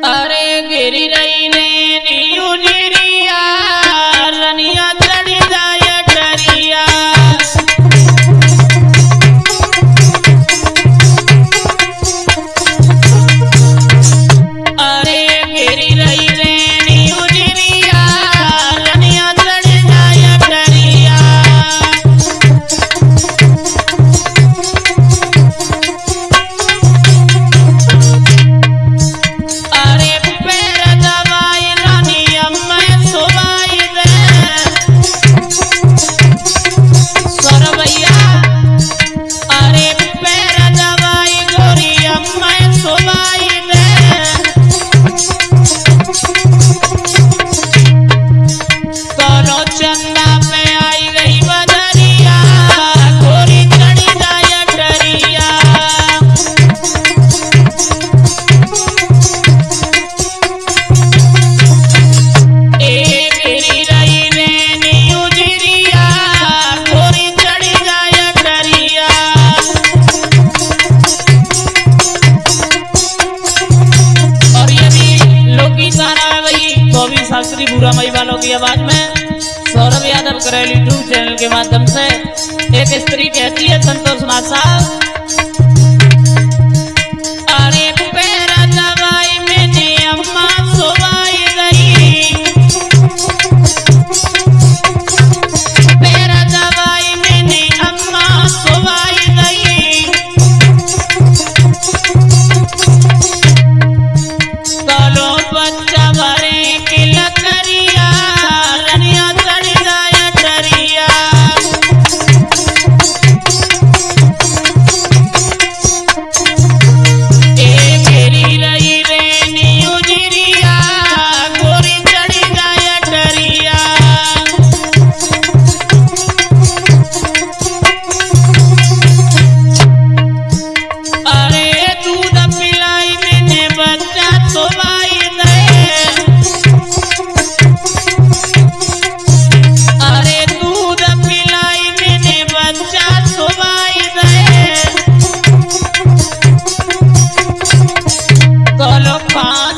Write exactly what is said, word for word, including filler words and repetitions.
अरे गिरी रही ने नीयू जीरिया रनिया चढ़ी जाए डरिया अरे गिरी रही ने नीयू जीरिया रनिया चढ़ी जाए डरिया शास्त्री बुरा मई वालों की आवाज में सौरभ यादव करेल यूट्यूब चैनल के माध्यम से एक स्त्री कहती है संतोष नाथ साहब अरे पैरा दवाई मैंने अम्मा सोवाई गई पैरा दवाई मैंने अम्मा सोवाई गई चलो बच्चा भरे लकड़िया रनिया चढ़ जाए डरिया ए घेरी रही रे नीयू जीरिया गोरी चढ़ जाए डरिया अरे दूध पिलाई मैंने बच्चा सोवाई दे पाँच